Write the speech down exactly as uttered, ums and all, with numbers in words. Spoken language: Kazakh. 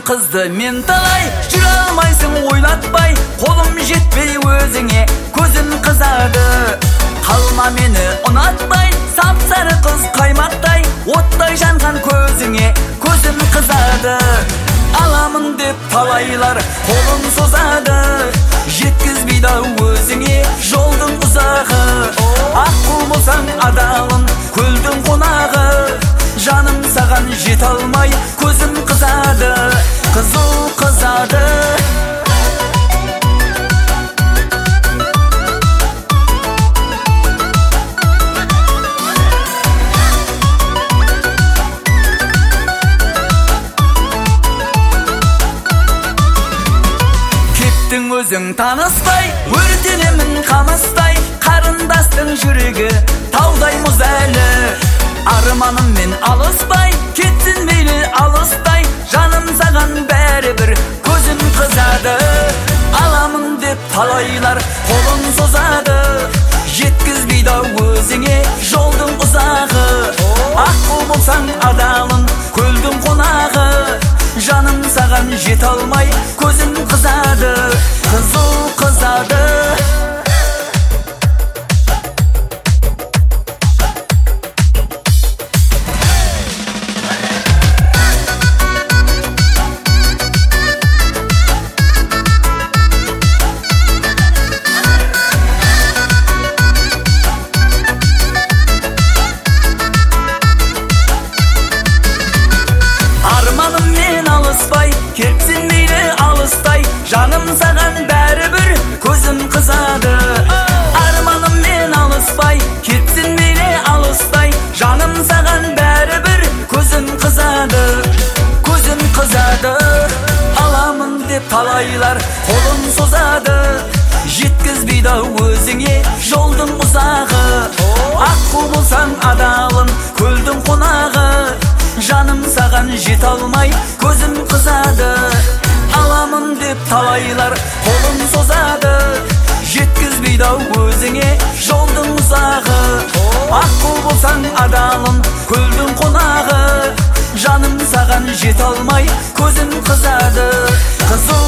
қызды мен талай, жүре алмайсың ойлатпай, қолым жетпей өзіңе көзім қызады. Қалма мені ұнатпай, сап-сары қыз қаймақтай, оттай жанған көзіңе көзім қызады. Аламын деп талайлар қолын созады, жеткізбейді өзіңе жолдың ұзағы. Аққу болсаң адалым, көлдің қонағы, жаным саған жете алмай көзім қызады, қызыл қызады. Кеттің өзің таныспай, өртенемін қамыстай, қарындастың жүрегі таудай мұз әлі. Арманыммен алыспай, кетсін мейлі алыстай, жаным саған бәрібір көзім қызады. Аламын деп талайлар қолын созады, жеткізбейді өзіңе жолдың ұзағы. Аққу болсаң адалым, көлдің қонағы, жаным саған жете алмай көзім қызады, қызыл қызады. Арманыммен алыспай, кетсін мейлі алыстай, жаным саған бәрібір көзім қызады. Арманыммен алыспай, кетсін мейлі алыстай, жаным саған бәрібір көзім қызады, көзім қызады. Аламын деп талайлар қолын созады, жеткізбейді өзіңе жолдың ұзағы. Аққу болсаң адалым, көлдің қонағы, жаным саған жете алмай көзім қызады. Аламын деп талайлар қолын созады, жеткізбейді өзіңе жолдың ұзағы. Аққу болсаң адалым, көлдің қонағы, жаным саған жете алмай көзім қызады, қызыл